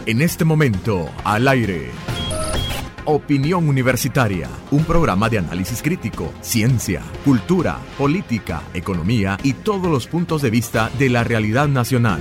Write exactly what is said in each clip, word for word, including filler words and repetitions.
En este momento, al aire. Opinión Universitaria, un programa de análisis crítico, ciencia, cultura, política, economía y todos los puntos de vista de la realidad nacional.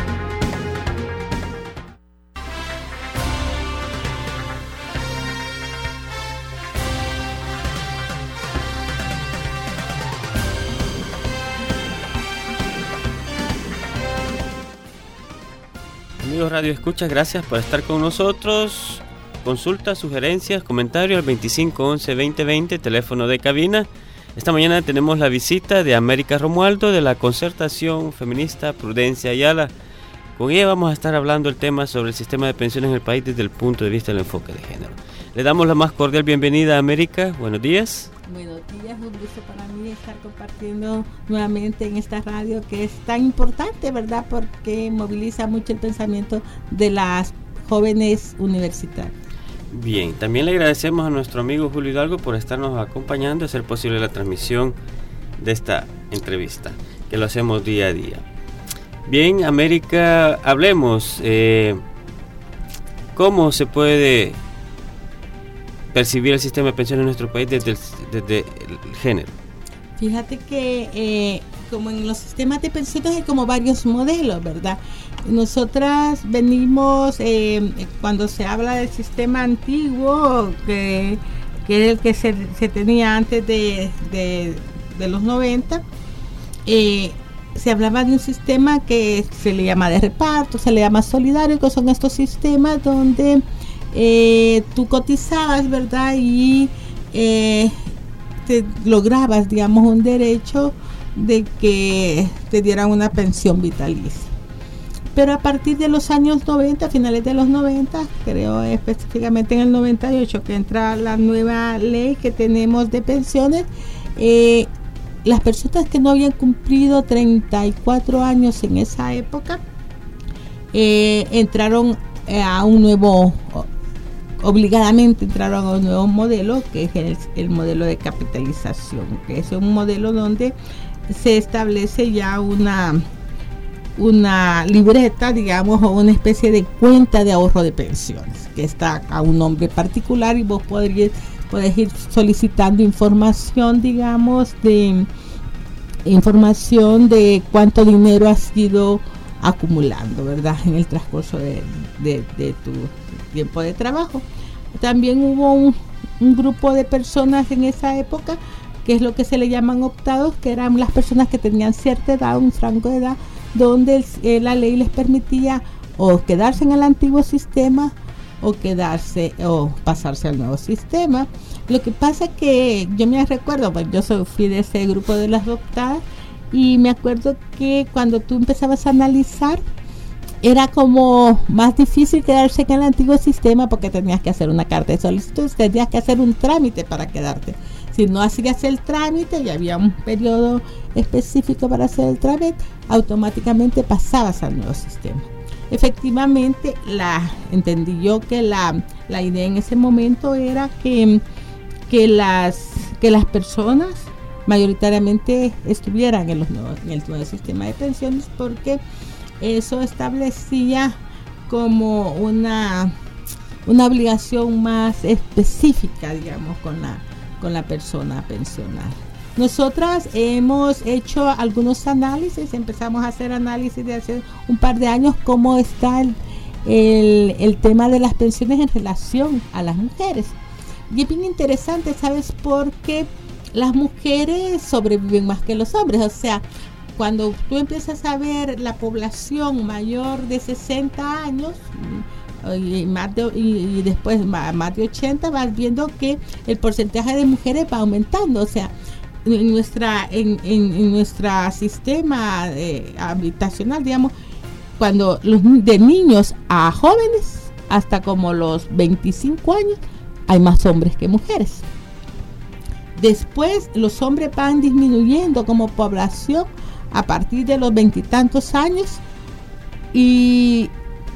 Amigos Radio Escuchas, gracias por estar con nosotros. Consultas, sugerencias, comentarios al veinticinco once veinte veinte, teléfono de cabina. Esta mañana tenemos la visita de América Romualdo de la Concertación Feminista Prudencia Ayala. Con ella vamos a estar hablando el tema sobre el sistema de pensiones en el país desde el punto de vista del enfoque de género. Le damos la más cordial bienvenida a América. Buenos días. Buenos días, un gusto para mí estar compartiendo nuevamente en esta radio que es tan importante, ¿verdad? Porque moviliza mucho el pensamiento de las jóvenes universitarias. Bien, también le agradecemos a nuestro amigo Julio Hidalgo por estarnos acompañando y hacer posible la transmisión de esta entrevista, que lo hacemos día a día. Bien, América, hablemos. Eh, ¿Cómo se puede percibir el sistema de pensiones en nuestro país desde el, desde el género? Fíjate que eh, como en los sistemas de pensiones hay como varios modelos, ¿verdad? Nosotras venimos, eh, cuando se habla del sistema antiguo, que, que era el que se, se tenía antes de, de, de los noventa, eh, se hablaba de un sistema que se le llama de reparto, se le llama solidario, que son estos sistemas donde eh, tú cotizabas, ¿verdad? Y eh, te lograbas, digamos, un derecho de que te dieran una pensión vitalicia. Pero a partir de los años noventa, finales de los noventa, creo específicamente en el noventa y ocho, que entra la nueva ley que tenemos de pensiones, eh, las personas que no habían cumplido treinta y cuatro años en esa época, eh, entraron eh, a un nuevo, obligadamente entraron a un nuevo modelo, que es el, el modelo de capitalización, que es un modelo donde se establece ya una... una libreta, digamos, o una especie de cuenta de ahorro de pensiones, que está a un nombre particular y vos podrías, podés ir solicitando información, digamos, de información de cuánto dinero has ido acumulando, ¿verdad?, en el transcurso de, de, de tu tiempo de trabajo. También hubo un, un grupo de personas en esa época, que es lo que se le llaman optados, que eran las personas que tenían cierta edad, un rango de edad, donde el, eh, la ley les permitía o quedarse en el antiguo sistema o quedarse o pasarse al nuevo sistema. Lo que pasa que yo me recuerdo, pues yo soy, fui de ese grupo de las optadas, y me acuerdo que cuando tú empezabas a analizar era como más difícil quedarse en el antiguo sistema, porque tenías que hacer una carta de solicitud, tenías que hacer un trámite para quedarte. Si no hacías el trámite y había un periodo específico para hacer el trámite, automáticamente pasabas al nuevo sistema. Efectivamente, la entendí yo que la, la idea en ese momento era que, que, las, que las personas mayoritariamente estuvieran en, los nuevos, en el nuevo sistema de pensiones, porque eso establecía como una, una obligación más específica, digamos, con la con la persona pensionada. Nosotras hemos hecho algunos análisis, empezamos a hacer análisis de hace un par de años, cómo está el, el, el tema de las pensiones en relación a las mujeres. Y es bien interesante, ¿sabes? Porque las mujeres sobreviven más que los hombres. O sea, cuando tú empiezas a ver la población mayor de sesenta años, Y, más de, y, y después más, más de ochenta, vas viendo que el porcentaje de mujeres va aumentando. O sea, en nuestra en, en, en nuestro sistema eh, habitacional, digamos, cuando los de niños a jóvenes hasta como los veinticinco años hay más hombres que mujeres. Después los hombres van disminuyendo como población a partir de los veintitantos años, y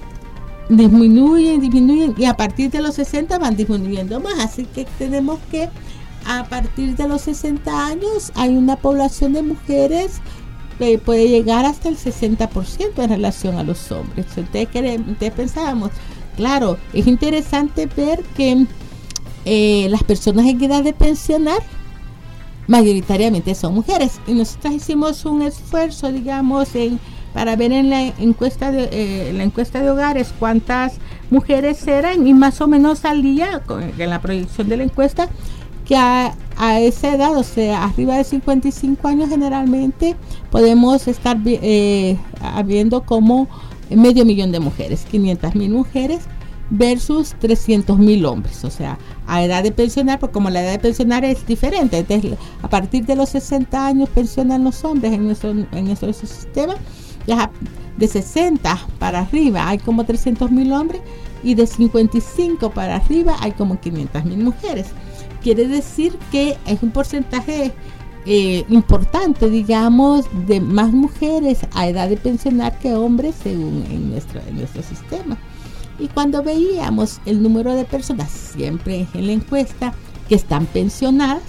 disminuyen, disminuyen y a partir de los sesenta van disminuyendo más. Así que tenemos que a partir de los sesenta años hay una población de mujeres eh, puede llegar hasta el sesenta por ciento en relación a los hombres. Ustedes, ustedes pensábamos, claro, es interesante ver que eh, las personas en edad de pensionar mayoritariamente son mujeres, y nosotros hicimos un esfuerzo, digamos, en, para ver en la encuesta de eh, la encuesta de hogares cuántas mujeres eran, y más o menos salía con, en la proyección de la encuesta que a, a esa edad, o sea, arriba de cincuenta y cinco años, generalmente podemos estar eh, habiendo como medio millón de mujeres, quinientas mil mujeres versus trescientos mil hombres, o sea, a edad de pensionar, porque como la edad de pensionar es diferente, entonces a partir de los sesenta años pensionan los hombres en nuestro, en nuestro sistema, ya de sesenta para arriba hay como trescientos mil hombres, y de cincuenta y cinco para arriba hay como quinientas mil mujeres. Quiere decir que es un porcentaje eh, importante, digamos, de más mujeres a edad de pensionar que hombres según en nuestro, en nuestro sistema. Y cuando veíamos el número de personas, siempre en la encuesta, que están pensionadas,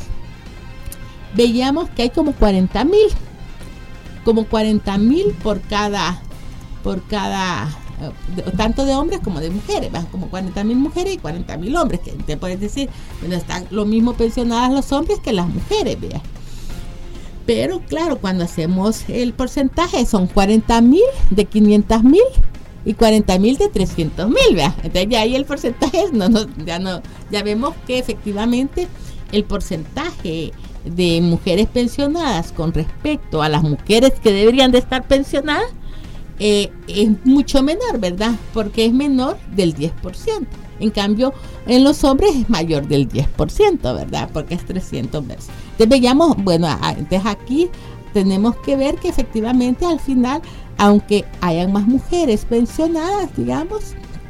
veíamos que hay como cuarenta mil, como cuarenta mil por cada, por cada, eh, tanto de hombres como de mujeres, ¿verdad? Como cuarenta mil mujeres y cuarenta mil hombres, que te puedes decir, bueno, están lo mismo pensionadas los hombres que las mujeres, ¿verdad? Pero claro, cuando hacemos el porcentaje son cuarenta mil de quinientas mil y cuarenta mil de trescientos mil, ¿verdad? Entonces ya ahí el porcentaje no, no, ya no, ya vemos que efectivamente el porcentaje de mujeres pensionadas con respecto a las mujeres que deberían de estar pensionadas eh, es mucho menor, ¿verdad? Porque es menor del diez por ciento. En cambio, en los hombres es mayor del diez por ciento, ¿verdad? Porque es trescientos versos. Entonces veíamos, bueno, entonces aquí tenemos que ver que efectivamente al final, aunque hayan más mujeres pensionadas, digamos,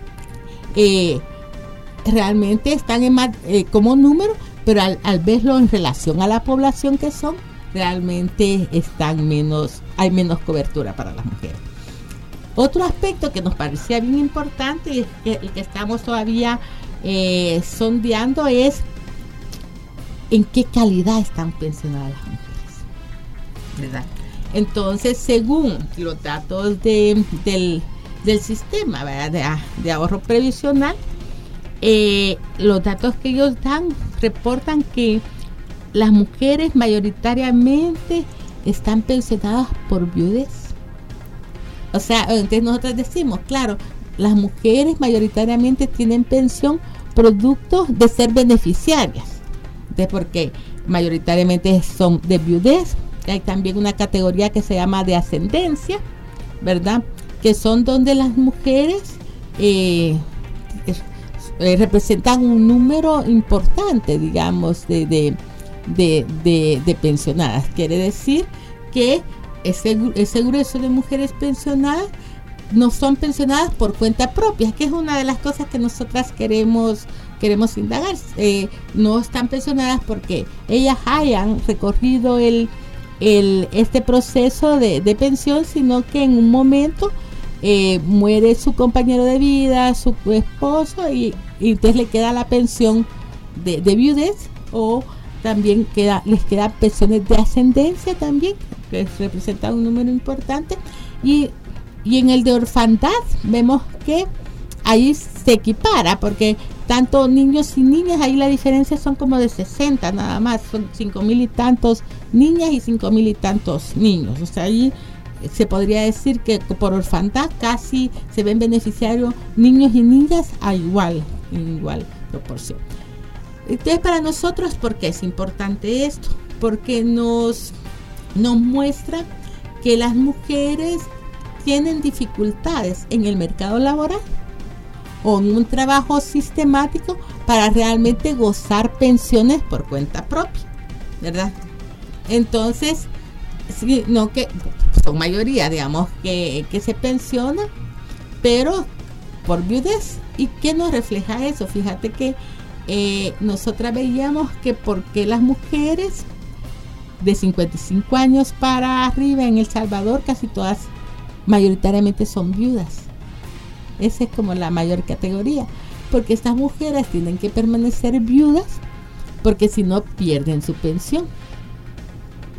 eh, realmente están en más, eh, como número, pero al, al verlo en relación a la población que son, realmente están menos, hay menos cobertura para las mujeres. Otro aspecto que nos parecía bien importante y que, el que estamos todavía eh, sondeando es en qué calidad están pensionadas las mujeres, ¿verdad? Entonces, según los datos de, del, del sistema, ¿verdad? De, de ahorro previsional, eh, los datos que ellos dan reportan que las mujeres mayoritariamente están pensionadas por viudez. O sea, entonces nosotros decimos, claro, las mujeres mayoritariamente tienen pensión producto de ser beneficiarias, de porque mayoritariamente son de viudez. Hay también una categoría que se llama de ascendencia, ¿verdad? Que son donde las mujeres eh, eh, representan un número importante, digamos, de, de, de, de, de pensionadas. Quiere decir que ese, ese grueso de mujeres pensionadas no son pensionadas por cuenta propia, que es una de las cosas que nosotras queremos queremos indagar. Eh, no están pensionadas porque ellas hayan recorrido el El, este proceso de, de pensión, sino que en un momento eh, muere su compañero de vida, su esposo, y, y entonces le queda la pensión de, de viudez, o también queda, les quedan pensiones de ascendencia también, que representan un número importante, y, y en el de orfandad vemos que ahí se equipara, porque tanto niños y niñas, ahí la diferencia son como de sesenta nada más, son cinco mil y tantos niñas y cinco mil y tantos niños. O sea, ahí se podría decir que por orfandad casi se ven beneficiarios niños y niñas a igual, en igual proporción. Entonces, para nosotros, ¿por qué es importante esto? Porque nos, nos muestra que las mujeres tienen dificultades en el mercado laboral o en un trabajo sistemático para realmente gozar pensiones por cuenta propia, ¿verdad? Entonces, sí, no que son mayoría, digamos, que, que se pensiona, pero por viudez. ¿Y qué nos refleja eso? Fíjate que eh, nosotras veíamos que porque las mujeres de cincuenta y cinco años para arriba en El Salvador, casi todas mayoritariamente son viudas. Esa es como la mayor categoría, porque estas mujeres tienen que permanecer viudas, porque si no pierden su pensión.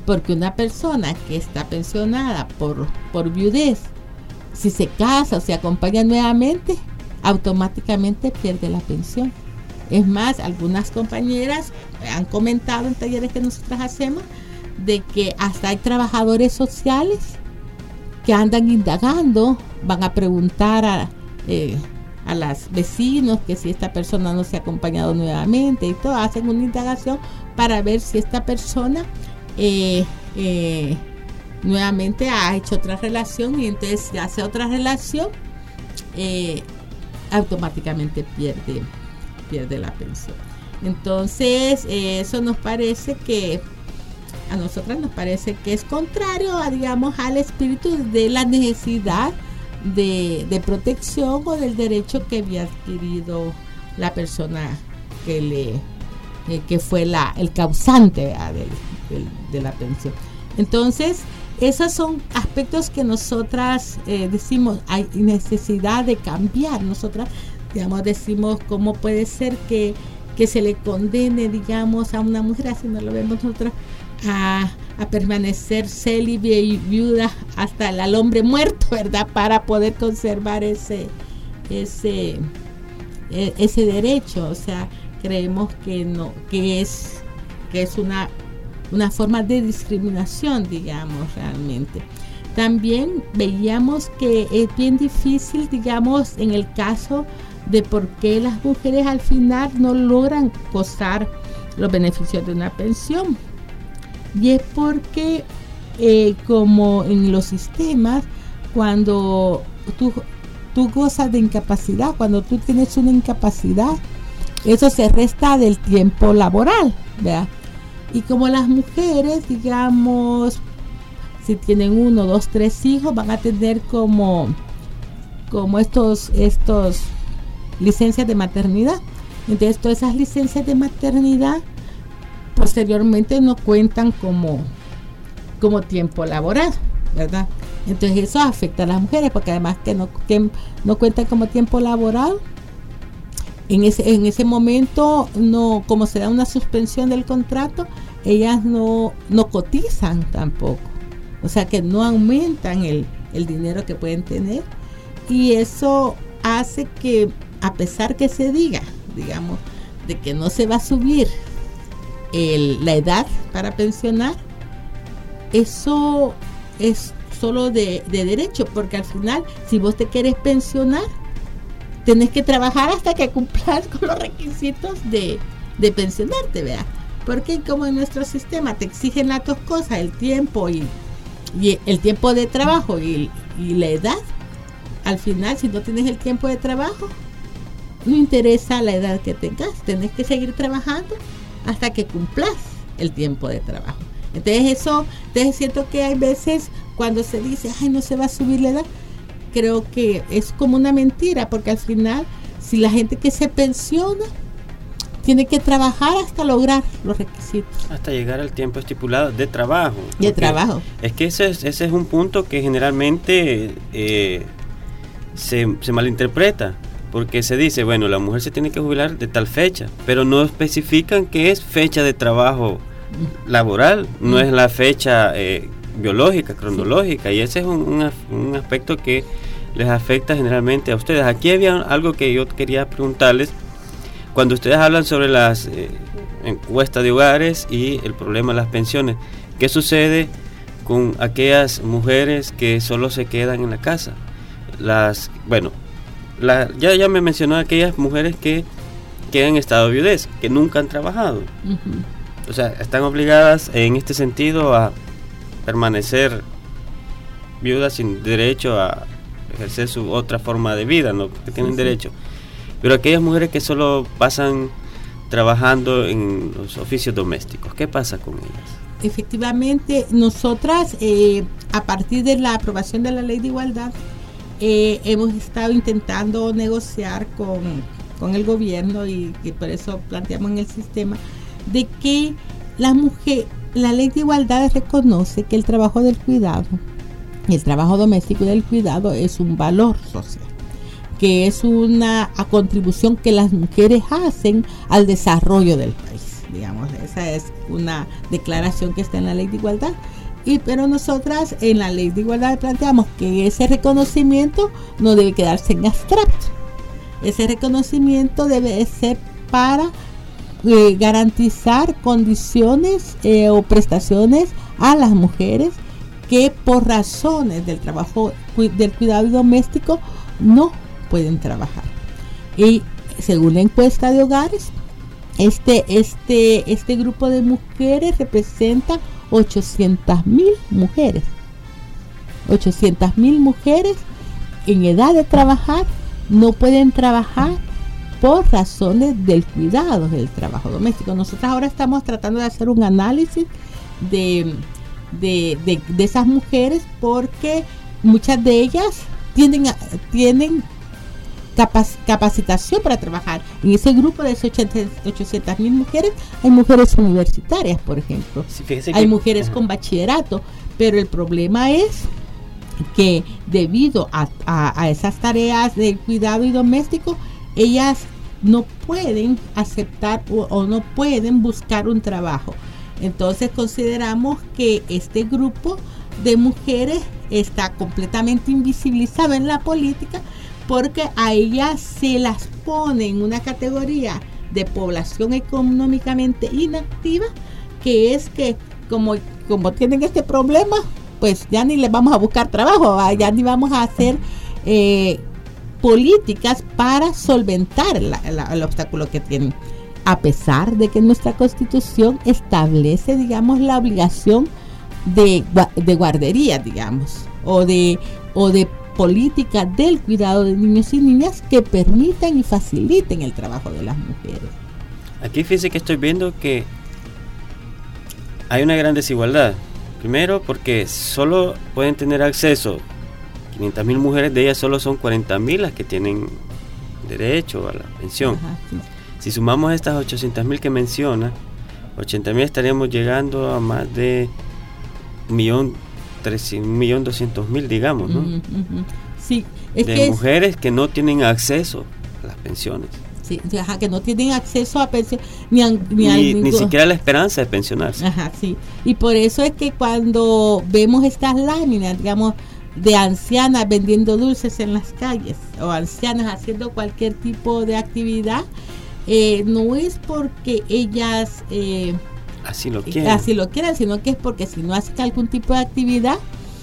porque una persona que está pensionada por, por viudez, si se casa o se acompaña nuevamente, automáticamente pierde la pensión. Es más, algunas compañeras han comentado en talleres que nosotras hacemos de que hasta hay trabajadores sociales que andan indagando, van a preguntar a, eh, a los vecinos que si esta persona no se ha acompañado nuevamente y todo, hacen una indagación para ver si esta persona eh, eh, nuevamente ha hecho otra relación, y entonces si hace otra relación eh, automáticamente pierde pierde la pensión. Entonces eh, eso nos parece que a nosotras nos parece que es contrario a, digamos, al espíritu de la necesidad de, de protección o del derecho que había adquirido la persona que le eh, que fue la el causante, ¿verdad?, del, del, de la pensión. Entonces esos son aspectos que nosotras eh, decimos hay necesidad de cambiar. Nosotras, digamos, decimos cómo puede ser que, que se le condene, digamos, a una mujer, así no lo vemos nosotros, a, a permanecer célibe y viuda hasta el, al hombre muerto, ¿verdad?, para poder conservar ese ese ese derecho. O sea, creemos que no, que es que es una una forma de discriminación, digamos, realmente. También veíamos que es bien difícil, digamos, en el caso de por qué las mujeres al final no logran gozar los beneficios de una pensión. Y es porque, eh, como en los sistemas, cuando tú, tú gozas de incapacidad, cuando tú tienes una incapacidad, eso se resta del tiempo laboral, ¿verdad? Y como las mujeres, digamos, si tienen uno, dos, tres hijos, van a tener como, como estos, estos licencias de maternidad. Entonces, todas esas licencias de maternidad posteriormente no cuentan como, como tiempo laboral, ¿verdad? Entonces, eso afecta a las mujeres, porque además que no, que no cuentan como tiempo laboral, en ese, en ese momento, no, como se da una suspensión del contrato, ellas no, no cotizan tampoco. O sea que no aumentan el, el dinero que pueden tener, y eso hace que, a pesar que se diga, digamos, de que no se va a subir el, la edad para pensionar, eso es solo de, de derecho, porque al final, si vos te querés pensionar, tenés que trabajar hasta que cumplas con los requisitos de, de pensionarte, ¿verdad? Porque como en nuestro sistema te exigen las dos cosas, el tiempo y, y el tiempo de trabajo y, y la edad, al final, si no tienes el tiempo de trabajo, no interesa la edad que tengas, tenés que seguir trabajando hasta que cumplas el tiempo de trabajo. Entonces eso, entonces siento que hay veces cuando se dice, ay, no se va a subir la edad, creo que es como una mentira, porque al final, si la gente que se pensiona tiene que trabajar hasta lograr los requisitos, hasta llegar al tiempo estipulado de trabajo. De trabajo. Es que ese es, ese es un punto que generalmente eh, se, se malinterpreta, porque se dice, bueno, la mujer se tiene que jubilar de tal fecha, pero no especifican qué es fecha de trabajo laboral, no es la fecha eh, biológica, cronológica, y ese es un, un, un aspecto que les afecta generalmente a ustedes. Aquí había algo que yo quería preguntarles. Cuando ustedes hablan sobre las eh, encuestas de hogares y el problema de las pensiones, ¿qué sucede con aquellas mujeres que solo se quedan en la casa? Las, bueno, la, ya, ya me mencionó aquellas mujeres que quedan en estado de viudez, que nunca han trabajado. Uh-huh. O sea, están obligadas en este sentido a permanecer viudas sin derecho a ejercer su otra forma de vida, ¿no? Que tienen sí, derecho. Sí. Pero aquellas mujeres que solo pasan trabajando en los oficios domésticos, ¿qué pasa con ellas? Efectivamente, nosotras, eh, a partir de la aprobación de la Ley de Igualdad, eh, hemos estado intentando negociar con, con el gobierno, y, y por eso planteamos en el sistema, de que la mujer, la Ley de Igualdad reconoce que el trabajo del cuidado, el trabajo doméstico y del cuidado es un valor social, que es una contribución que las mujeres hacen al desarrollo del país, digamos, esa es una declaración que está en la Ley de Igualdad. Y pero nosotras en la Ley de Igualdad planteamos que ese reconocimiento no debe quedarse en abstracto. Ese reconocimiento debe ser para eh, garantizar condiciones eh, o prestaciones a las mujeres que por razones del trabajo del cuidado doméstico no pueden trabajar. Y según la encuesta de hogares, este este este grupo de mujeres representa ochocientas mil mujeres. ochocientas mil mujeres en edad de trabajar no pueden trabajar por razones del cuidado del trabajo doméstico. Nosotros ahora estamos tratando de hacer un análisis de, de, de, de esas mujeres, porque muchas de ellas tienen, tienen capac, capacitación para trabajar. En ese grupo de ochocientas mil mujeres hay mujeres universitarias, por ejemplo. Sí, hay que, mujeres uh-huh. con bachillerato, pero el problema es que debido a, a, a esas tareas de cuidado y doméstico, ellas no pueden aceptar o, o no pueden buscar un trabajo. Entonces consideramos que este grupo de mujeres está completamente invisibilizado en la política, porque a ellas se las pone en una categoría de población económicamente inactiva, que es que como, como tienen este problema, pues ya ni les vamos a buscar trabajo, ya ni vamos a hacer eh, políticas para solventar la, la, el obstáculo que tienen, a pesar de que nuestra Constitución establece, digamos, la obligación de, de guardería, digamos, o de, o de política del cuidado de niños y niñas que permitan y faciliten el trabajo de las mujeres. Aquí fíjese que estoy viendo que hay una gran desigualdad. Primero, porque solo pueden tener acceso quinientas mil mujeres, de ellas solo son cuarenta mil las que tienen derecho a la pensión. Ajá, sí. Si sumamos estas ochocientas mil que menciona, ochenta mil estaríamos llegando a más de un millón doscientos mil, digamos, ¿no? Uh-huh, uh-huh. Sí, es de que mujeres es... que no tienen acceso a las pensiones. Sí, ajá, que no tienen acceso a pensión ni, a, ni, ni, a ni siquiera la esperanza de pensionarse. Ajá, sí. Y por eso es que cuando vemos estas láminas, digamos, de ancianas vendiendo dulces en las calles o ancianas haciendo cualquier tipo de actividad, eh, no es porque ellas eh, así lo quieran, así lo quieran, sino que es porque si no hacen algún tipo de actividad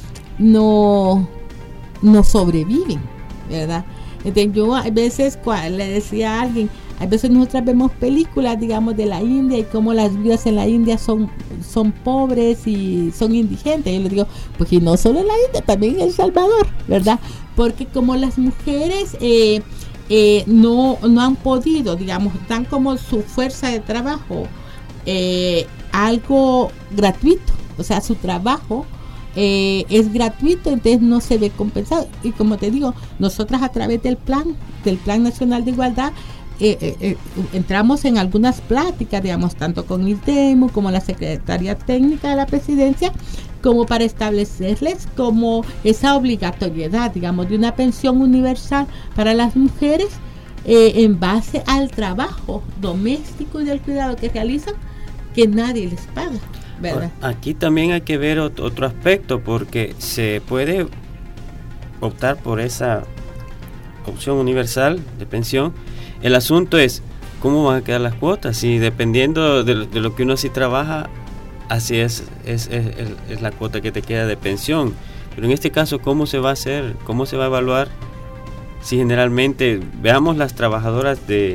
no no sobreviven, ¿verdad? Entonces yo a veces le decía a alguien, a veces nosotras vemos películas, digamos, de la India y cómo las viudas en la India son, son pobres y son indigentes. Yo les digo, pues y no solo en la India, también en El Salvador, ¿verdad? Porque como las mujeres eh, eh, no, no han podido, digamos, dan como su fuerza de trabajo eh, algo gratuito, o sea, su trabajo Eh, es gratuito, entonces no se ve compensado. Y como te digo, nosotras a través del plan del Plan Nacional de Igualdad eh, eh, eh, entramos en algunas pláticas, digamos, tanto con ISDEMU como la Secretaría Técnica de la Presidencia, como para establecerles como esa obligatoriedad, digamos, de una pensión universal para las mujeres eh, en base al trabajo doméstico y del cuidado que realizan, que nadie les paga, ¿verdad? Aquí también hay que ver otro aspecto, porque se puede optar por esa opción universal de pensión. El asunto es cómo van a quedar las cuotas, y dependiendo de, de lo que uno sí trabaja, así es es, es es la cuota que te queda de pensión. Pero en este caso, ¿cómo se va a hacer? ¿Cómo se va a evaluar? Si generalmente, veamos las trabajadoras de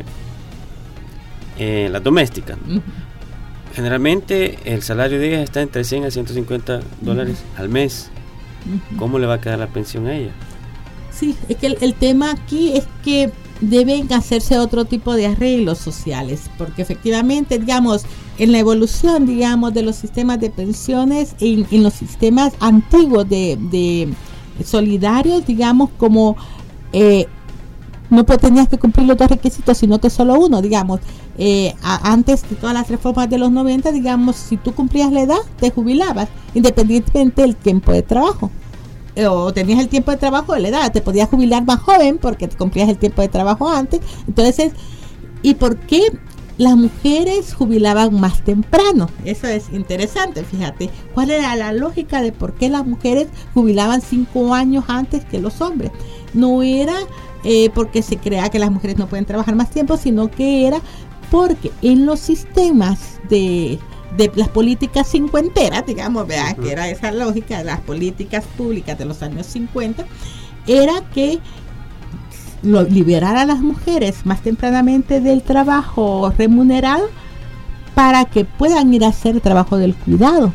eh, las domésticas, uh-huh. Generalmente el salario de ellas está entre cien a ciento cincuenta dólares uh-huh. al mes. Uh-huh. ¿Cómo le va a quedar la pensión a ella? Sí, es que el, el tema aquí es que deben hacerse otro tipo de arreglos sociales, porque efectivamente, digamos, en la evolución, digamos, de los sistemas de pensiones, en, en los sistemas antiguos de, de solidarios, digamos, como eh, no tenías que cumplir los dos requisitos, sino que solo uno, digamos, eh, a, antes de todas las reformas de los noventa, digamos, si tú cumplías la edad, te jubilabas, independientemente del tiempo de trabajo. O tenías el tiempo de trabajo de la edad, te podías jubilar más joven porque te cumplías el tiempo de trabajo antes. Entonces, ¿y por qué las mujeres jubilaban más temprano. Eso es interesante, fíjate. ¿Cuál era la lógica de por qué las mujeres jubilaban cinco años antes que los hombres? No era eh, porque se crea que las mujeres no pueden trabajar más tiempo, sino que era porque en los sistemas de, de las políticas cincuenteras, digamos, vean que era esa lógica de las políticas públicas de los años cincuenta, era que lo, liberar a las mujeres más tempranamente del trabajo remunerado para que puedan ir a hacer trabajo del cuidado,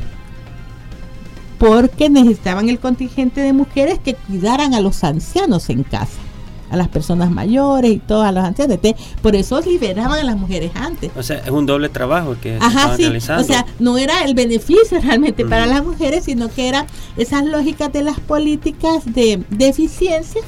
porque necesitaban el contingente de mujeres que cuidaran a los ancianos en casa, a las personas mayores y todos a los ancianos. Entonces, por eso liberaban a las mujeres antes. O sea, es un doble trabajo que Ajá, estaban sí. realizando. O sea, no era el beneficio realmente uh-huh. para las mujeres, sino que era esas lógicas de las políticas de, de eficiencia,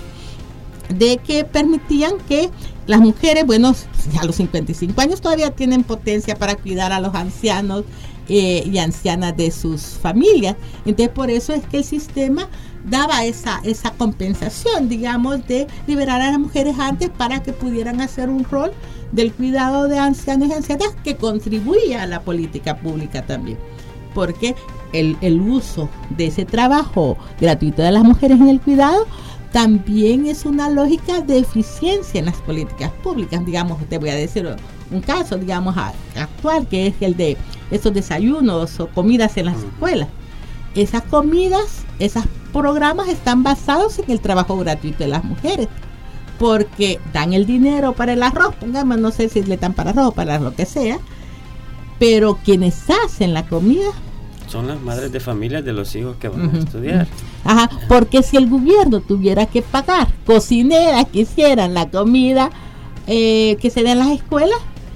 de que permitían que las mujeres, bueno, a los cincuenta y cinco años todavía tienen potencia para cuidar a los ancianos eh, y ancianas de sus familias. Entonces, por eso es que el sistema daba esa esa compensación, digamos, de liberar a las mujeres antes para que pudieran hacer un rol del cuidado de ancianos y ancianas que contribuía a la política pública también, porque el, el uso de ese trabajo gratuito de las mujeres en el cuidado también es una lógica de eficiencia en las políticas públicas. Digamos, te voy a decir un caso, digamos, actual, que es el de esos desayunos o comidas en las escuelas. Esas comidas, esos programas están basados en el trabajo gratuito de las mujeres, porque dan el dinero para el arroz, pongamos, no sé si le dan para arroz o para lo que sea, pero quienes hacen la comida son las madres de familia de los hijos que van uh-huh. a estudiar. Ajá, porque si el gobierno tuviera que pagar cocineras que hicieran la comida eh, que se da en las escuelas,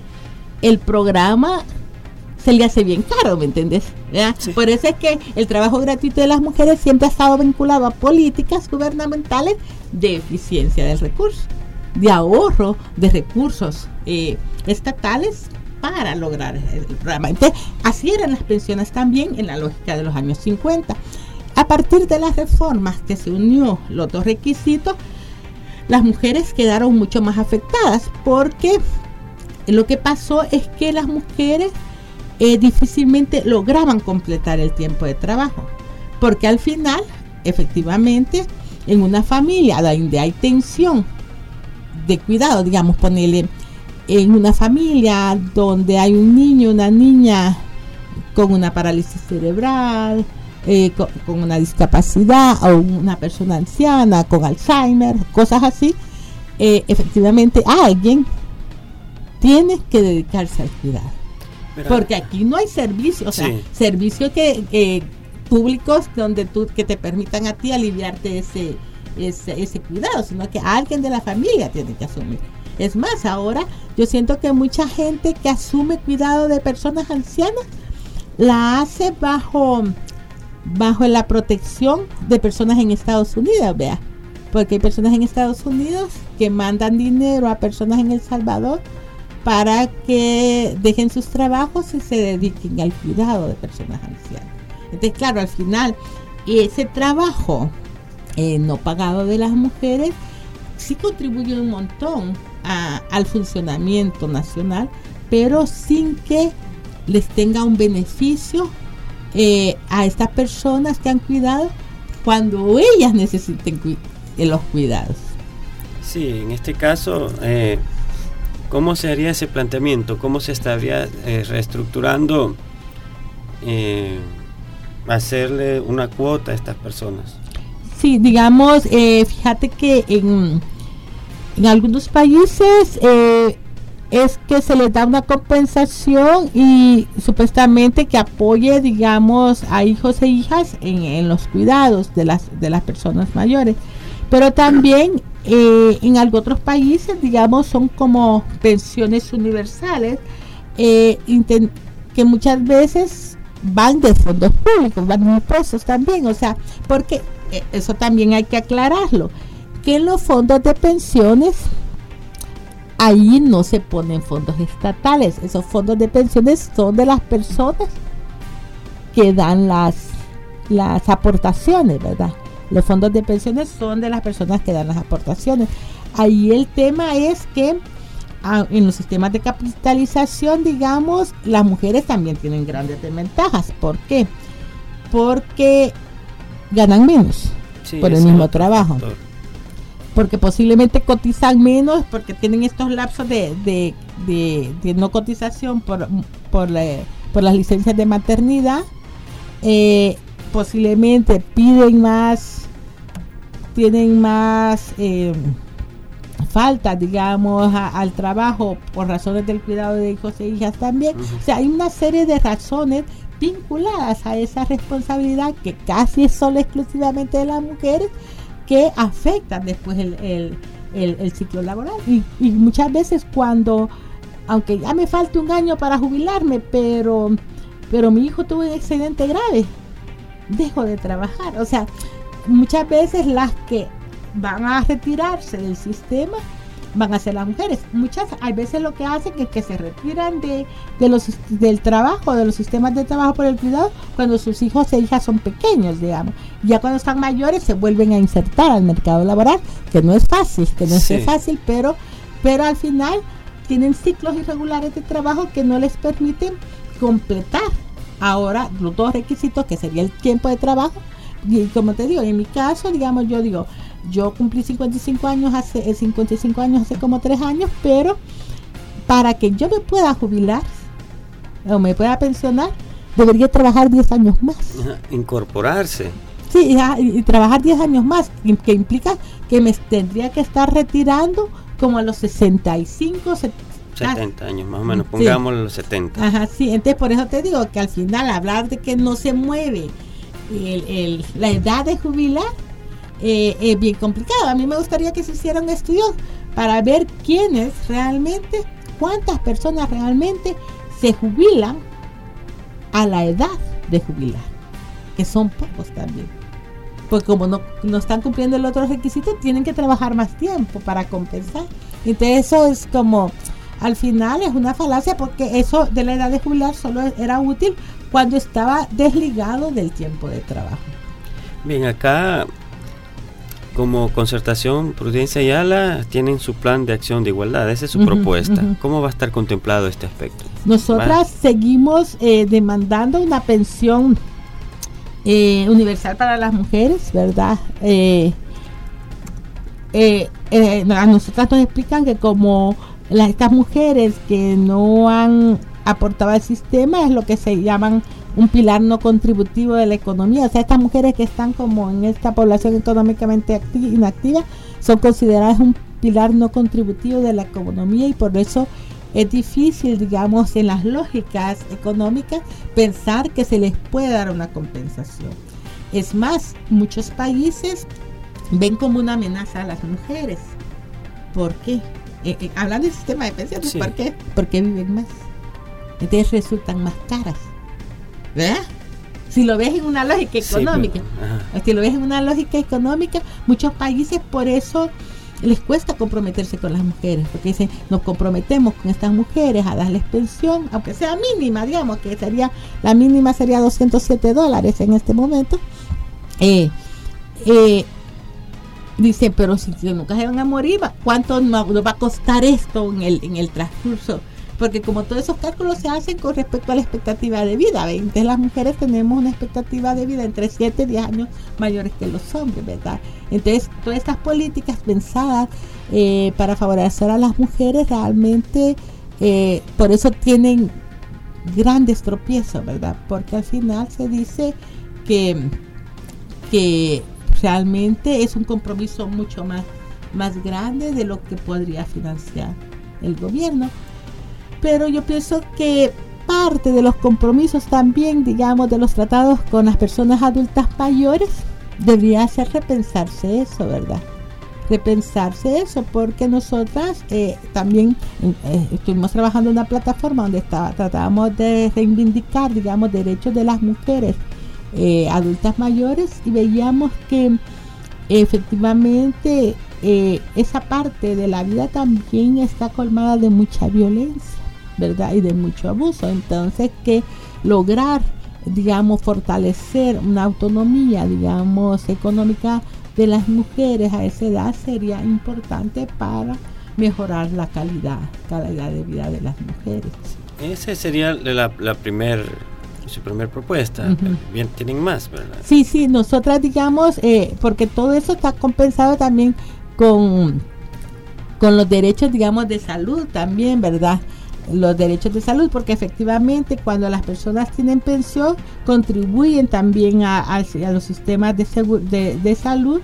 el programa se le hace bien caro, ¿me entiendes? Sí. Por eso es que el trabajo gratuito de las mujeres siempre ha estado vinculado a políticas gubernamentales de eficiencia del recurso, de ahorro de recursos eh, estatales para lograr el programa. Entonces, así eran las pensiones también en la lógica de los años cincuenta. A partir de las reformas que se unió los dos requisitos, las mujeres quedaron mucho más afectadas, porque lo que pasó es que las mujeres eh, difícilmente lograban completar el tiempo de trabajo, porque al final, efectivamente, en una familia donde hay tensión de cuidado, digamos, ponerle en una familia donde hay un niño, una niña con una parálisis cerebral, eh, con, con una discapacidad, o una persona anciana con Alzheimer, cosas así, eh, efectivamente alguien tiene que dedicarse al cuidado. Pero, porque aquí no hay servicios, o sea, sí. servicios que, que públicos donde tú, que te permitan a ti aliviarte ese, ese, ese cuidado, sino que alguien de la familia tiene que asumir. Es más, ahora yo siento que mucha gente que asume cuidado de personas ancianas la hace bajo bajo la protección de personas en Estados Unidos, vea, porque hay personas en Estados Unidos que mandan dinero a personas en El Salvador para que dejen sus trabajos y se dediquen al cuidado de personas ancianas. Entonces, claro, al final ese trabajo eh, no pagado de las mujeres sí contribuye un montón a, al funcionamiento nacional, pero sin que les tenga un beneficio eh, a estas personas que han cuidado cuando ellas necesiten cu- los cuidados. Sí, en este caso, eh, ¿cómo se haría ese planteamiento? ¿Cómo se estaría eh, reestructurando eh, hacerle una cuota a estas personas? Sí, digamos, eh, fíjate que en, en algunos países eh, es que se les da una compensación y supuestamente que apoye, digamos, a hijos e hijas en, en los cuidados de las de las personas mayores. Pero también eh, en algunos otros países, digamos, son como pensiones universales eh, inten- que muchas veces van de fondos públicos, van de impuestos también, o sea, porque eh, eso también hay que aclararlo, que en los fondos de pensiones ahí no se ponen fondos estatales, esos fondos de pensiones son de las personas que dan las las aportaciones, ¿verdad? Los fondos de pensiones son de las personas que dan las aportaciones. Ahí el tema es que a, en los sistemas de capitalización, digamos, las mujeres también tienen grandes desventajas. ¿Por qué? Porque ganan menos sí, por el mismo trabajo. Factor. Porque posiblemente cotizan menos, porque tienen estos lapsos de, de, de, de no cotización por, por, la, por las licencias de maternidad. Eh, posiblemente piden más, tienen más eh, falta, digamos, a, al trabajo por razones del cuidado de hijos e hijas también. Uh-huh. O sea, hay una serie de razones vinculadas a esa responsabilidad que casi es solo exclusivamente de las mujeres, que afectan después el, el, el, el ciclo laboral. Y, y muchas veces cuando, aunque ya me falte un año para jubilarme, pero, pero mi hijo tuvo un accidente grave, dejo de trabajar. O sea, muchas veces las que van a retirarse del sistema van a ser las mujeres. Muchas, hay veces lo que hacen es que se retiran de, de los del trabajo, de los sistemas de trabajo por el cuidado, cuando sus hijos e hijas son pequeños, digamos. Ya cuando están mayores se vuelven a insertar al mercado laboral, que no es fácil, que no sí. es fácil, pero, pero al final tienen ciclos irregulares de trabajo que no les permiten completar ahora los dos requisitos, que sería el tiempo de trabajo. Y como te digo, en mi caso, digamos, yo digo, yo cumplí cincuenta y cinco años hace cincuenta y cinco años hace como tres años, pero para que yo me pueda jubilar o me pueda pensionar, debería trabajar diez años más. Incorporarse. Sí, y, y trabajar diez años más, que implica que me tendría que estar retirando como a los sesenta y cinco, setenta años más o menos, pongámoslo sí. los setenta. Ajá, sí, entonces por eso te digo que al final hablar de que no se mueve el, el, la edad de jubilar eh, es bien complicado. A mí me gustaría que se hiciera un estudio para ver quiénes realmente, cuántas personas realmente se jubilan a la edad de jubilar, que son pocos también, porque como no, no están cumpliendo el otro requisito, tienen que trabajar más tiempo para compensar. Entonces eso es como, al final es una falacia, porque eso de la edad de jubilar solo era útil cuando estaba desligado del tiempo de trabajo. Bien, acá como Concertación Prudencia Ayala tienen su plan de acción de igualdad, esa es su uh-huh, propuesta. Uh-huh. ¿Cómo va a estar contemplado este aspecto? Nosotras ¿Va? seguimos eh, demandando una pensión eh, universal para las mujeres, ¿verdad? Eh, eh, eh, a nosotras nos explican que como las, estas mujeres que no han aportado al sistema es lo que se llaman un pilar no contributivo de la economía. O sea, estas mujeres que están como en esta población económicamente acti- inactiva son consideradas un pilar no contributivo de la economía, y por eso es difícil, digamos, en las lógicas económicas pensar que se les puede dar una compensación. Es más, muchos países ven como una amenaza a las mujeres. ¿Por qué? Eh, eh, hablando del sistema de pensiones, sí. ¿Por qué? Porque viven más. Entonces resultan más caras, ¿verdad? Si lo ves en una lógica económica, sí, pero, si lo ves en una lógica económica, muchos países por eso les cuesta comprometerse con las mujeres, porque dicen, nos comprometemos con estas mujeres a darles pensión, aunque sea mínima, digamos que sería, la mínima sería doscientos siete dólares en este momento. Eh, eh, dicen, pero si, si nunca se van a morir, ¿cuánto nos, nos va a costar esto en el, en el transcurso? Porque como todos esos cálculos se hacen con respecto a la expectativa de vida, ¿ve? Entonces las mujeres tenemos una expectativa de vida entre siete y diez años mayores que los hombres, ¿verdad? Entonces todas estas políticas pensadas eh, para favorecer a las mujeres realmente eh, por eso tienen grandes tropiezos, ¿verdad? Porque al final se dice que, que realmente es un compromiso mucho más, más grande de lo que podría financiar el gobierno. Pero yo pienso que parte de los compromisos también, digamos, de los tratados con las personas adultas mayores, debería ser repensarse eso, ¿verdad? Repensarse eso, porque nosotras eh, también eh, estuvimos trabajando en una plataforma donde estaba, tratábamos de reivindicar, digamos, derechos de las mujeres eh, adultas mayores, y veíamos que eh, efectivamente eh, esa parte de la vida también está colmada de mucha violencia, ¿verdad? Y de mucho abuso. Entonces, que lograr, digamos, fortalecer una autonomía, digamos, económica de las mujeres a esa edad sería importante para mejorar la calidad, calidad de vida de las mujeres. Esa sería la, la primer, su primer propuesta. Uh-huh. Bien, tienen más, ¿verdad? Sí, sí, nosotras digamos, eh, porque todo eso está compensado también con, con los derechos, digamos, de salud también, ¿verdad? Los derechos de salud, porque efectivamente cuando las personas tienen pensión contribuyen también a, a, a los sistemas de, segur, de, de salud,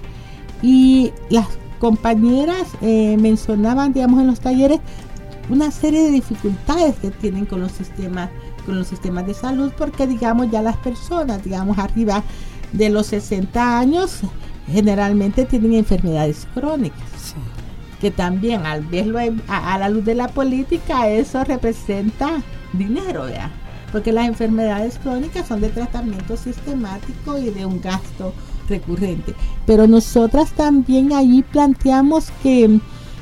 y las compañeras eh, mencionaban, digamos, en los talleres una serie de dificultades que tienen con los sistemas con los sistemas de salud, porque digamos ya las personas, digamos, arriba de los sesenta años generalmente tienen enfermedades crónicas. Sí. Que también al verlo a, a la luz de la política, eso representa dinero, ¿verdad? Porque las enfermedades crónicas son de tratamiento sistemático y de un gasto recurrente. Pero nosotras también ahí planteamos que,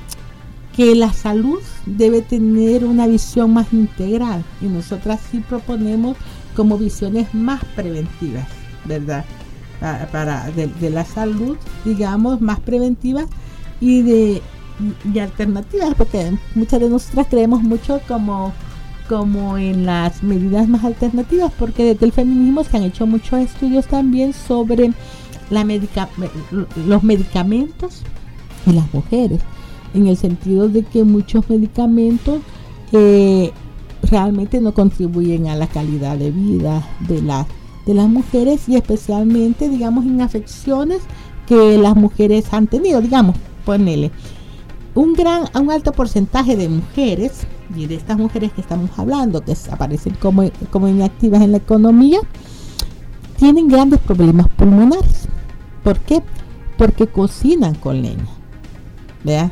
que la salud debe tener una visión más integral, y nosotras sí proponemos como visiones más preventivas, ¿verdad? Para, para de, de la salud, digamos, más preventivas y de y alternativas, porque muchas de nosotras creemos mucho como, como en las medidas más alternativas, porque desde el feminismo se han hecho muchos estudios también sobre la medica, los medicamentos y las mujeres, en el sentido de que muchos medicamentos eh, realmente no contribuyen a la calidad de vida de, la, de las mujeres, y especialmente, digamos, en afecciones que las mujeres han tenido, digamos, ponele un gran, un alto porcentaje de mujeres, y de estas mujeres que estamos hablando, que aparecen como, como inactivas en la economía, tienen grandes problemas pulmonares. ¿Por qué? Porque cocinan con leña, ¿verdad?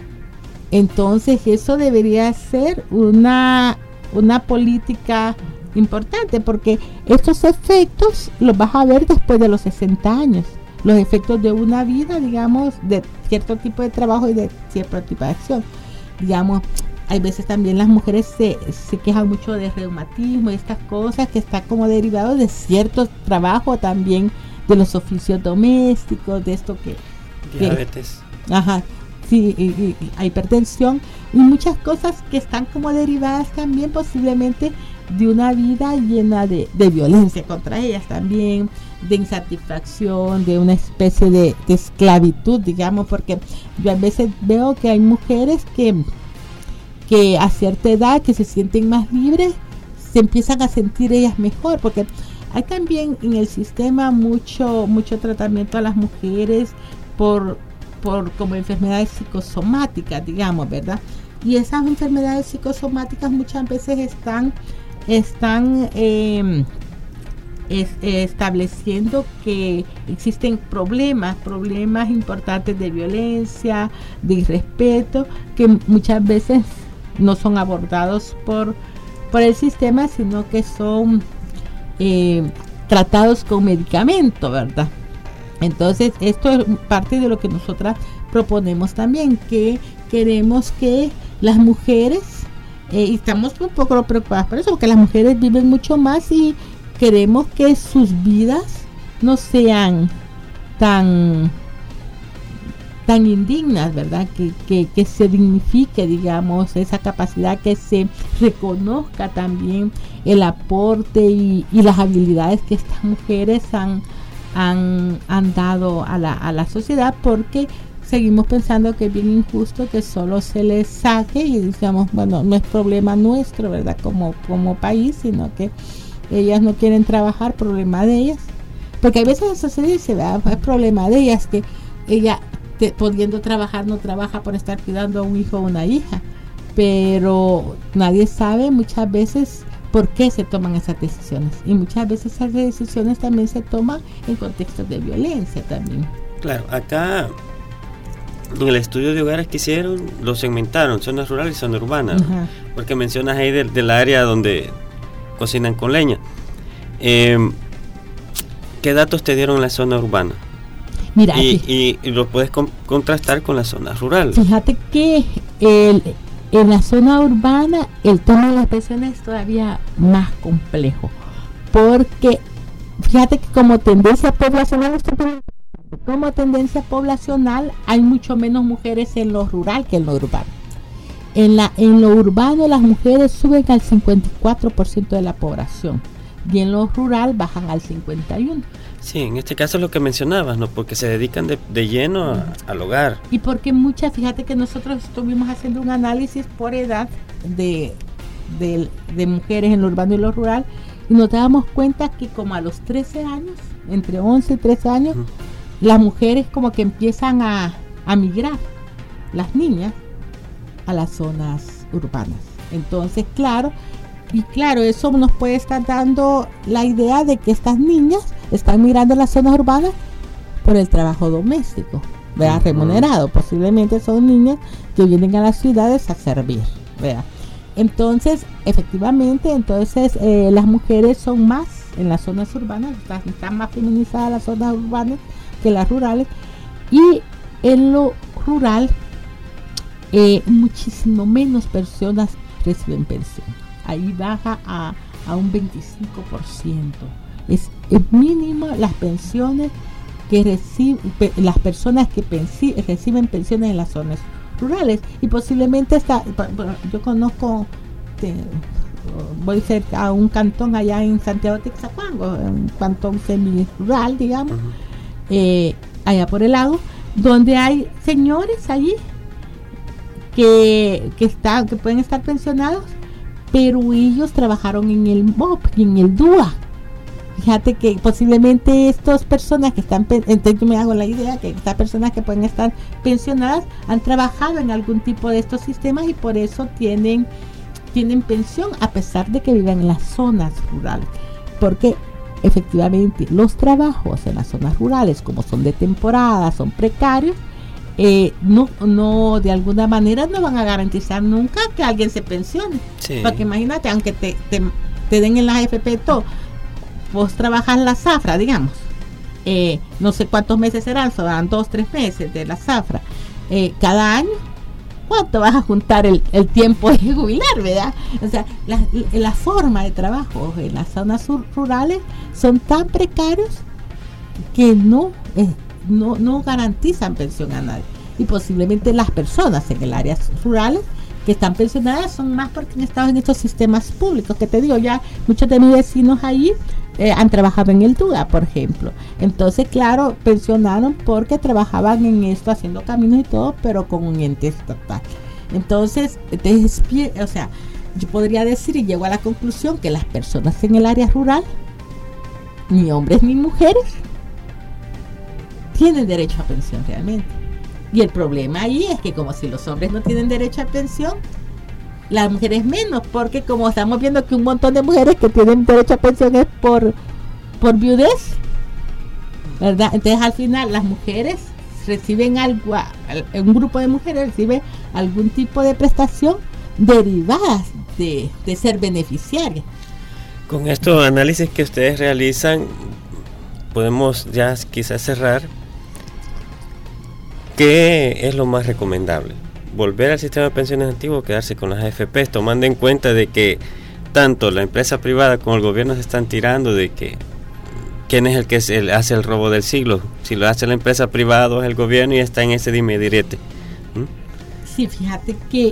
Entonces eso debería ser una, una política importante, porque estos efectos los vas a ver después de los sesenta años. Los efectos de una vida, digamos, de cierto tipo de trabajo y de cierto tipo de acción. Digamos, hay veces también las mujeres se, se quejan mucho de reumatismo y estas cosas que están como derivados de cierto trabajo también, de los oficios domésticos, de esto que... Diabetes. Que, ajá, sí, y, y, y hipertensión y muchas cosas que están como derivadas también posiblemente de una vida llena de, de violencia contra ellas también, de insatisfacción, de una especie de, de esclavitud, digamos, porque yo a veces veo que hay mujeres que, que a cierta edad, que se sienten más libres, se empiezan a sentir ellas mejor, porque hay también en el sistema mucho mucho tratamiento a las mujeres por, por como enfermedades psicosomáticas, digamos, ¿verdad? Y esas enfermedades psicosomáticas muchas veces están están eh, es, eh, estableciendo que existen problemas, problemas importantes de violencia, de irrespeto, que muchas veces no son abordados por, por el sistema, sino que son eh, tratados con medicamento, ¿verdad? Entonces, esto es parte de lo que nosotras proponemos también, que queremos que las mujeres, eh, y estamos un poco preocupadas por eso, porque las mujeres viven mucho más y queremos que sus vidas no sean tan tan indignas, ¿verdad? Que, que, que se dignifique, digamos, esa capacidad, que se reconozca también el aporte y, y las habilidades que estas mujeres han, han, han dado a la, a la sociedad, porque seguimos pensando que es bien injusto que solo se les saque y digamos, bueno, no es problema nuestro, ¿verdad? Como, como país, sino que ellas no quieren trabajar, problema de ellas, porque a veces eso se dice, ¿verdad? Es problema de ellas, que ella te, pudiendo trabajar no trabaja por estar cuidando a un hijo o una hija, pero nadie sabe muchas veces por qué se toman esas decisiones, y muchas veces esas decisiones también se toman en contextos de violencia también. Claro, acá en el estudio de hogares que hicieron, lo segmentaron, zonas rurales y zona urbana, uh-huh. Porque mencionas ahí del, del área donde cocinan con leña. Eh, ¿Qué datos te dieron en la zona urbana? Mira, y, y, y lo puedes con, contrastar con la zona rural. Fíjate que el, en la zona urbana el tema de las pensiones es todavía más complejo, porque fíjate que como tendencia poblacional, como tendencia poblacional hay mucho menos mujeres en lo rural que en lo urbano. En, la, en lo urbano las mujeres suben al cincuenta y cuatro por ciento de la población y en lo rural bajan al cincuenta y uno por ciento. Sí, en este caso es lo que mencionabas, ¿no? Porque se dedican de, de lleno a, al hogar. Y porque muchas, fíjate que nosotros estuvimos haciendo un análisis por edad de, de, de mujeres en lo urbano y lo rural y nos dábamos cuenta que como a los trece años, entre once y trece años, uh-huh. las mujeres como que empiezan a, a migrar, las niñas, a las zonas urbanas. Entonces, claro, y claro, eso nos puede estar dando la idea de que estas niñas están migrando a las zonas urbanas por el trabajo doméstico, ¿verdad? Uh-huh. Remunerado. Posiblemente son niñas que vienen a las ciudades a servir, ¿verdad? Entonces, efectivamente, entonces eh, las mujeres son más en las zonas urbanas, están, están más feminizadas las zonas urbanas que las rurales, y en lo rural eh, muchísimo menos personas reciben pensión. Ahí baja a, a un veinticinco por ciento. Es, es mínimo las pensiones que reciben pe, las personas que pensi, reciben pensiones en las zonas rurales, y posiblemente está, yo conozco, te, voy cerca a un cantón allá en Santiago de Texacuango, un cantón semi-rural, digamos, uh-huh. eh, allá por el lago, donde hay señores allí que, que, están, que pueden estar pensionados, pero ellos trabajaron en el M O P y en el D U A. Fíjate que posiblemente estas personas que están, entonces yo me hago la idea que estas personas que pueden estar pensionadas han trabajado en algún tipo de estos sistemas y por eso tienen, tienen pensión a pesar de que viven en las zonas rurales. Porque efectivamente los trabajos en las zonas rurales, como son de temporada, son precarios, eh, no, no de alguna manera no van a garantizar nunca que alguien se pensione. Sí. Porque imagínate, aunque te, te, te den en la A F P todo, vos trabajas la zafra, digamos, eh, no sé cuántos meses serán, serán dos, tres meses de la zafra, eh, cada año, ¿cuánto vas a juntar el, el tiempo de jubilar, verdad? O sea, la, la forma de trabajo en las zonas rurales son tan precarios que no, eh, no, no garantizan pensión a nadie. Y posiblemente las personas en el área rurales que están pensionadas son más porque han estado en estos sistemas públicos, que te digo, ya muchos de mis vecinos ahí eh, han trabajado en el D U A, por ejemplo. Entonces, claro, pensionaron porque trabajaban en esto, haciendo caminos y todo, pero con un ente estatal. Entonces, te, o sea, yo podría decir y llego a la conclusión que las personas en el área rural, ni hombres ni mujeres, tienen derecho a pensión realmente. Y el problema ahí es que como si los hombres no tienen derecho a pensión, las mujeres menos, porque como estamos viendo que un montón de mujeres que tienen derecho a pensión es por, por viudez, ¿verdad? Entonces al final las mujeres reciben algo, un grupo de mujeres recibe algún tipo de prestación derivadas de, de ser beneficiarias. Con estos análisis que ustedes realizan, podemos ya quizás cerrar. ¿Qué es lo más recomendable? ¿Volver al sistema de pensiones antiguo o quedarse con las A F P, tomando en cuenta de que tanto la empresa privada como el gobierno se están tirando de que quién es el que se, hace el robo del siglo? Si lo hace la empresa privada o es el gobierno, y está en ese dime y direte. ¿Mm? Sí, fíjate que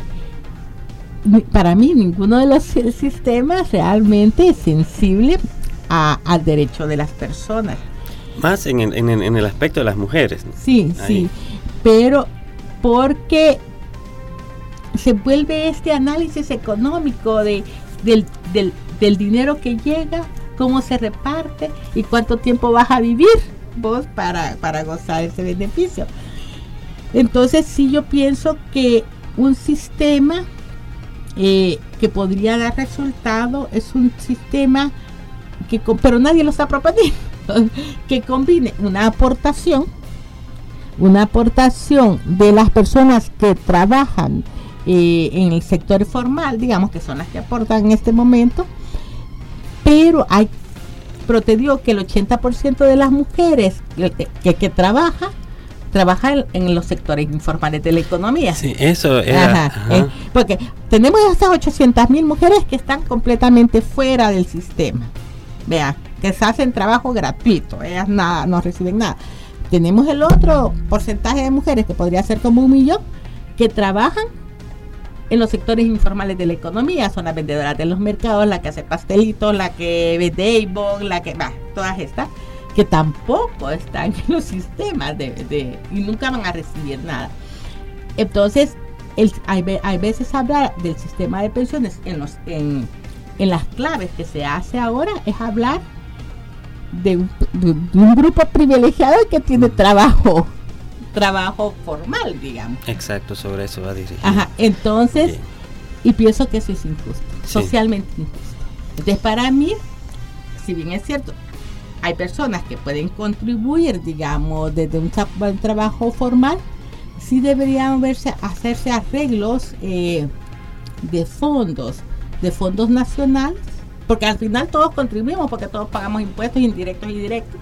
para mí ninguno de los sistemas realmente es sensible a, al derecho de las personas. Más en el, en, el, en el aspecto de las mujeres, ¿no? Sí, ahí. Sí, pero porque se vuelve este análisis económico de del, del, del dinero que llega, cómo se reparte y cuánto tiempo vas a vivir vos para, para gozar ese beneficio. Entonces sí, yo pienso que un sistema eh, que podría dar resultado es un sistema que, pero nadie lo está proponiendo, que combine una aportación, una aportación de las personas que trabajan eh, en el sector formal, digamos que son las que aportan en este momento, pero hay, pero te digo que el ochenta por ciento de las mujeres que, que, que trabaja, trabaja en, en los sectores informales de la economía. Sí, eso era, ajá, ajá. Eh, porque tenemos hasta ochocientas mil mujeres que están completamente fuera del sistema. Vea, que se hacen trabajo gratuito, ellas nada, no reciben nada. Tenemos el otro porcentaje de mujeres, que podría ser como un millón, que trabajan en los sectores informales de la economía, son las vendedoras de los mercados, la que hace pastelitos, la que vende Avon, la que, bah, todas estas, que tampoco están en los sistemas de, de, y nunca van a recibir nada. Entonces, el, hay, hay veces hablar del sistema de pensiones en, los, en, en las claves que se hace ahora es hablar de un, de, de un grupo privilegiado que tiene trabajo trabajo formal, digamos. Exacto, sobre eso va a dirigir. Ajá, entonces, Bien. y pienso que eso es injusto, Sí. socialmente injusto. Entonces, para mí, si bien es cierto, hay personas que pueden contribuir, digamos, desde un tra- trabajo formal, sí deberían verse, hacerse arreglos eh, de fondos, de fondos nacionales, porque al final todos contribuimos, porque todos pagamos impuestos indirectos y directos,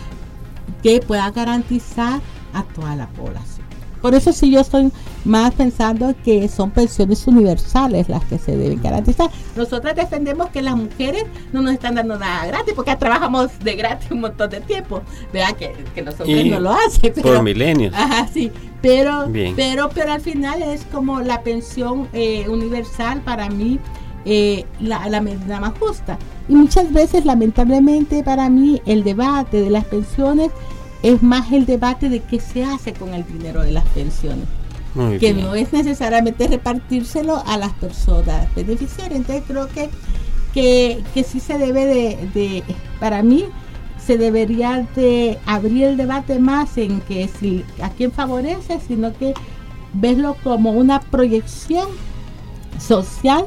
que pueda garantizar a toda la población. Por eso sí yo estoy más pensando que son pensiones universales las que se deben garantizar. Nosotras defendemos que las mujeres no nos están dando nada gratis, porque trabajamos de gratis un montón de tiempo, ¿verdad? Que, que los hombres Y no lo hacen. Pero, por milenios. Ajá, sí, pero, Bien. pero, pero al final es como la pensión eh, universal para mí, eh, la, la medida más justa. Y muchas veces, lamentablemente, para mí el debate de las pensiones es más el debate de qué se hace con el dinero de las pensiones, Muy que bien. no es necesariamente repartírselo a las personas beneficiarias. Entonces creo que que, que sí se debe de, de, para mí, se debería de abrir el debate más en que si a quién favorece, sino que verlo como una proyección social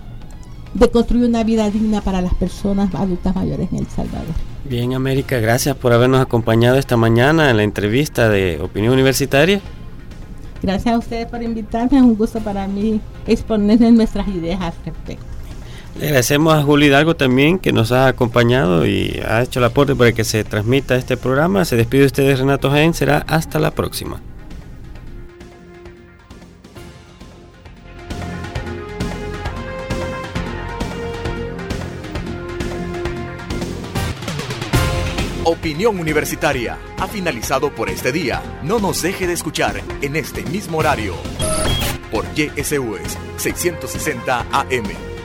de construir una vida digna para las personas adultas mayores en El Salvador. Bien, América, gracias por habernos acompañado esta mañana en la entrevista de Opinión Universitaria. Gracias a ustedes por invitarme, es un gusto para mí exponerles nuestras ideas al respecto. Le agradecemos a Julio Hidalgo también, que nos ha acompañado y ha hecho el aporte para que se transmita este programa. Se despide de ustedes, Renato Jaén, será hasta la próxima. Opinión Universitaria ha finalizado por este día. No nos deje de escuchar en este mismo horario por Y S U S seiscientos sesenta A M.